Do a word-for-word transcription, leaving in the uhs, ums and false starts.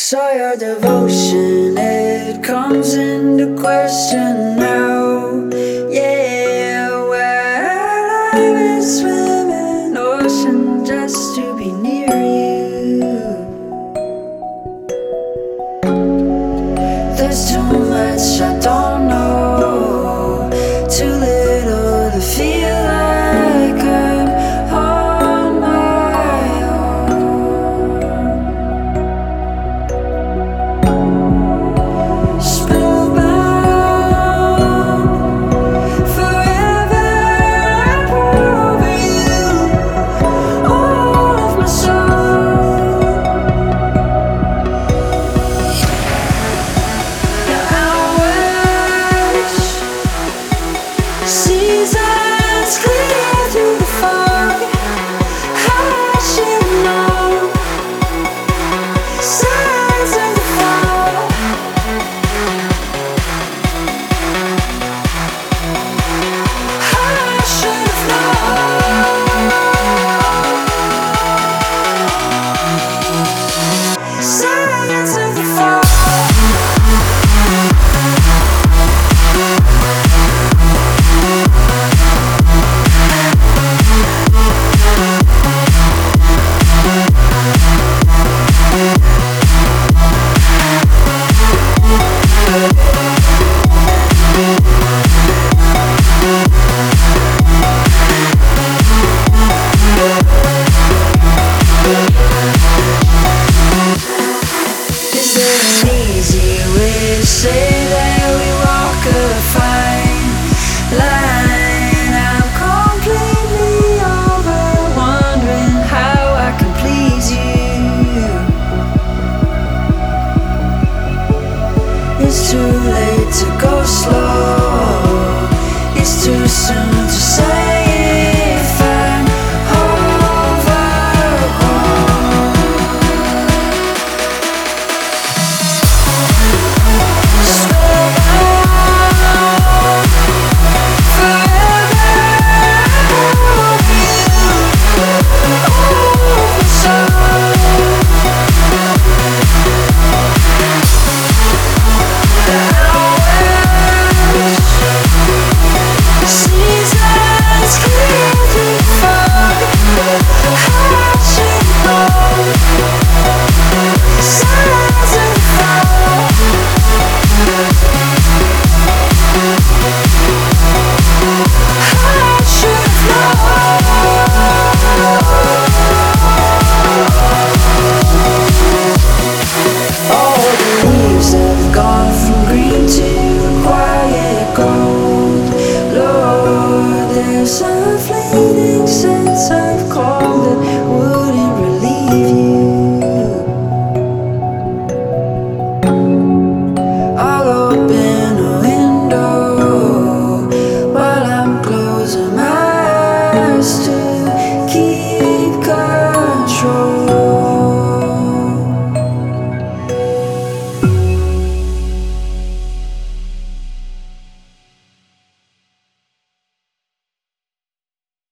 saw your devotion, it comes into question now. Yeah, where I was swimming ocean just to be near you. There's too much I don't know, too little to feel like I'm on my own. Spellbound, forever I pour over you, all of my soul. Now I wish seasons clear through the fog. I should know signs of the fall. I should have known signs of the fall. Is there an easy way to say that we walk a fine line? I'm completely over wondering how I can please you. It's too late to go slow, it's too soon to say